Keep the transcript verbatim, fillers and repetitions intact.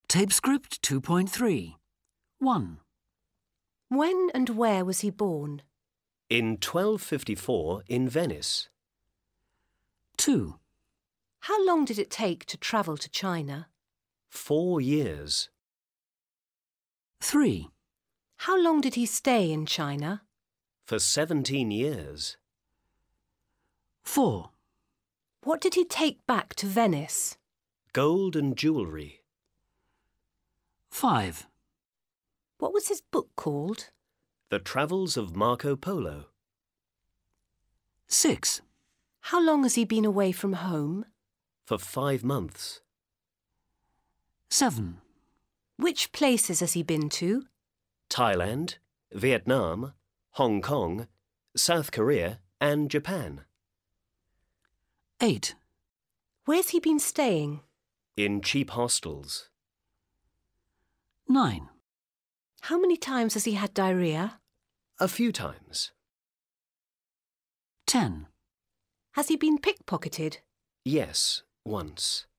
Tape script two point three. one. When and where was he born? In twelve fifty-four in Venice. two. How long did it take to travel to China? Four years. three. How long did he stay in China? For seventeen years. four. What did he take back to Venice? Gold and jewellery. five. What was his book called? The Travels of Marco Polo. six. How long has he been away from home? For five months. seven. Which places has he been to? Thailand, Vietnam, Hong Kong, South Korea and Japan. eight. Where's he been staying? In cheap hostels. nine. How many times has he had diarrhea? A few times. ten. Has he been pickpocketed? Yes, once.